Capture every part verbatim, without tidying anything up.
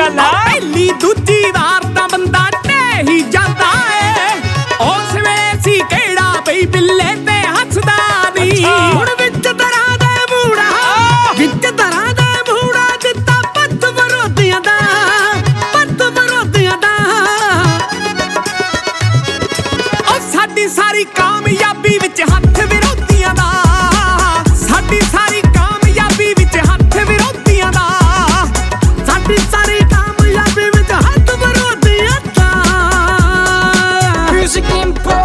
गल आ पहली दूजी वार तां बंदा ढह ही जांदा ए उस वेले सी किहड़ा बई बिल्ले ते हसदा नी हुण विच दरां दा मूड़ा विच दरां दा मूड़ा दित्ता पत्त विरोधियां दा पत्त विरोधियां दा ओ साडी सारी कामयाबी विच हत्थ विरोधियां दा साडी सारी कामयाबी विच हत्थ विरोधियां दा साडी सारी कामयाबी विच हत्थ विरोधियां दा म्यूजिक इंपो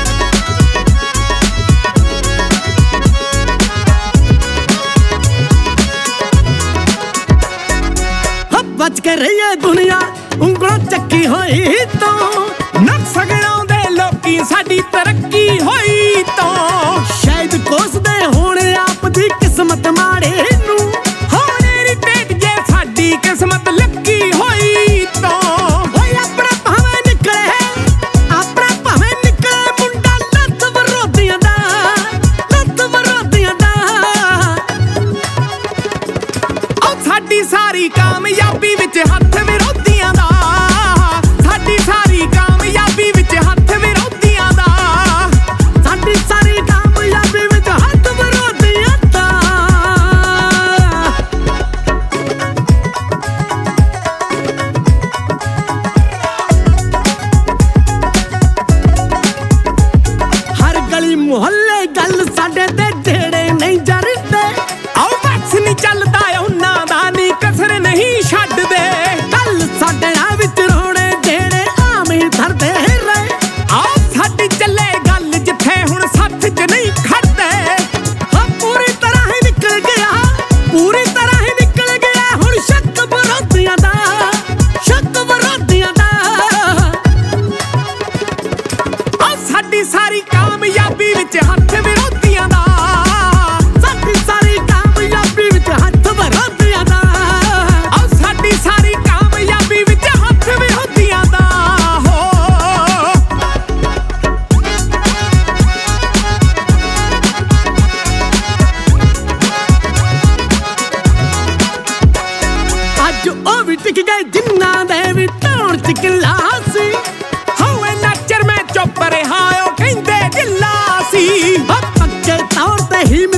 बच के रहिए दुनिया ਉਂਗਲਾਂ ਚੱਕੀ ਹੋਈ ਤੋਂ ਨੱਕ ਸਗੜਾਉਂਦੇ ਲੋਕੀ ਸਾਡੀ ਤਰੱਕੀ ਹੋਈ ਤੋਂ ਸ਼ਾਇਦ ਕੋਸਦੇ ਹੋਣ ਆਪ ਦੀ ਕਿਸਮਤ ਮਾੜੇ ਨੂੰ ਹੋਣੇ ਨੀ ਟੇਟ ਜੇ ਸਾਡੀ ਕਿਸਮਤ ਲੱਗੀ ਹੋਈ ਤੋਂ ਓਏ ਆਪਣਾ ਭਾਵੇਂ ਨਿਕਲੇ ਆਪਣਾ ਭਾਵੇਂ ਨਿਕਲੇ ਮੁੰਡਾ ਲੱਤ ਵਿਰੋਧੀਆਂ ਦਾ ਲੱਤ ਵਿਰੋਧੀਆਂ ਦਾ ਓ ਸਾਡੀ ਸਾਰੀ ਕਾਮਯਾਬੀ ਵਿੱਚ ਹੱਥ ਵਿਰੋਧੀਆਂ ਦਾ ਸਾਡੀ ਸਾਰੀ ਕਾਮਯਾਬੀ ਵਿੱਚ ਹੱਥ ਵਿਰੋਧੀਆਂ ਦਾ ਸਾਡੀ ਸਾਰੀ ਕਾਮਯਾਬੀ ਵਿੱਚ ਹੱਥ ਵਿਰੋਧੀਆਂ ਦਾ ਹਰ ਗਲੀ ਮੁਹੱਲੇ ਗੱਲ ਸਾਡੇ ਤੇ ਜਿਹੜੇ ਨਹੀਂ ਜਰਦੇ ਆਓ ਵੈਕਸ ਨਹੀਂ ਚੱਲਦਾ ਉਹਨਾਂ ਦਾ ਨੀ ਕਸਰ ਨਹੀਂ ਛੱਡਦੇ ਕੱਲ ਸਾਡੇ ਆ ਵਿੱਚ ਰੋਣੇ ਜਿਹੜੇ ਆਮ ਹੀ ਧਰਦੇ ਰਹੇ ਆਓ ਸਾਡੀ ਚੱਲੇ ਗੱਲ ਜਿੱਥੇ ਹੁਣ ਸੱਥ ਚ ਨਹੀਂ ਖੜਦੇ ਹਾਂ ਪੂਰੀ ਤਰ੍ਹਾਂ ਹੀ ਨਿਕਲ ਗਿਆ ਪੂਰੀ ਤਰ੍ਹਾਂ ਹੀ ਨਿਕਲ ਗਿਆ ਹੁਣ ਸ਼ੱਕ ਵਿਰੋਧੀਆਂ ਦਾ ਸ਼ੱਕ ਵਿਰੋਧੀਆਂ ਦਾ ਆਓ ਸਾਡੀ ਸਾਰੀ ਕਾਮਯਾਬੀ ਵਿੱਚ ਹੱਥ ਵਿਰੋਧੀਆਂ ਦਾ ਸਾਡੀ ਸਾਰੀ ਕਾਮਯਾਬੀ ਵਿੱਚ ਹੱਥ ਵਿਰੋਧੀਆਂ ਦਾ ਆਓ ਸਾਡੀ ਸਾਰੀ ਕਾਮਯਾਬੀ ਵਿੱਚ ਹੱਥ ਵਿਰੋਧੀਆਂ ਦਾ ਹੋ ਅੱਜ ਉਹ ਵੀ ਟਿਕ ਗਏ ਜਿਨ੍ਹਾਂ ਦੇ ਵੀ ਧੌਣ ਚ ਕਿੱਲਾ ਸੀ ਹੋਵੇ ਨਾਚਰ ਮੈਂ ਚੁੱਪ ਰਿਹਾ ਉਹ ਕਹਿੰਦੇ ਢਿੱਲਾ ਸੀ ਪੱਕੇ ਤੌਰ ਤੇ ਹੀ